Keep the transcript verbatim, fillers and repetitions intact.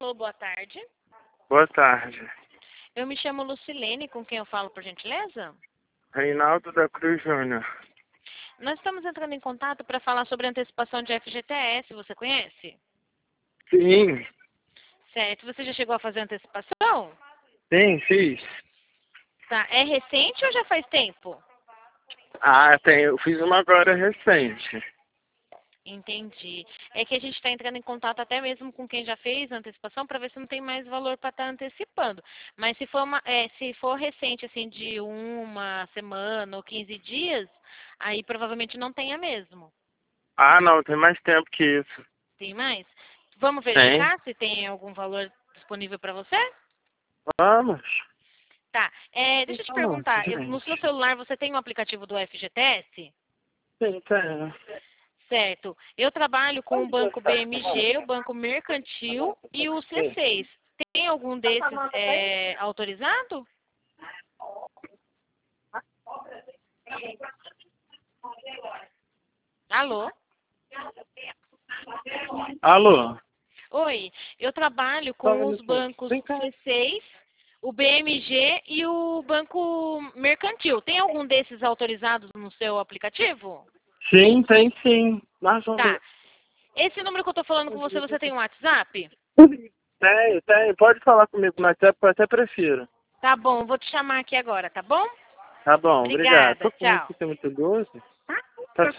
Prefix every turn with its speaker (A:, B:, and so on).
A: Alô, boa tarde.
B: Boa tarde.
A: Eu me chamo Lucilene, com quem eu falo, por gentileza?
B: Reinaldo da Cruz Júnior.
A: Nós estamos entrando em contato para falar sobre antecipação de F G T S, você conhece?
B: Sim,
A: Certo, você já chegou a fazer antecipação?
B: sim, fiz.
A: Tá, é recente ou já faz tempo?
B: Ah, tem, eu fiz uma agora recente.
A: Entendi. É que a gente está entrando em contato até mesmo com quem já fez a antecipação para ver se não tem mais valor para estar antecipando. Mas se for, uma, é, se for recente, assim, de uma semana ou quinze dias, aí provavelmente não tenha mesmo.
B: Ah, não, tem mais tempo que isso.
A: Tem mais? Vamos
B: Tem?
A: verificar se tem algum valor disponível para você?
B: Vamos.
A: Tá. É, deixa eu te
B: Vamos,
A: perguntar, eu- no seu
B: gente.
A: celular você tem o aplicativo do F G T S?
B: Sim, tem.
A: Certo. Eu trabalho com o Banco B M G, o Banco Mercantil e o C seis. Tem algum desses é, autorizado? Alô?
B: Alô?
A: Oi, eu trabalho
B: Só um
A: com os
B: minutinho.
A: bancos
B: Vem cá.
A: C seis, o B M G e o Banco Mercantil. Tem algum desses autorizados no seu aplicativo?
B: Sim, tem sim. Nós vamos
A: Tá.
B: ver.
A: Esse número que eu tô falando com você, você tem um WhatsApp?
B: Tem, tem. Pode falar comigo no WhatsApp, eu até prefiro.
A: Tá bom, vou te chamar aqui agora, tá bom?
B: Tá bom, obrigado.
A: Obrigada,
B: Tô com
A: tchau.
B: isso, é muito doce. Tá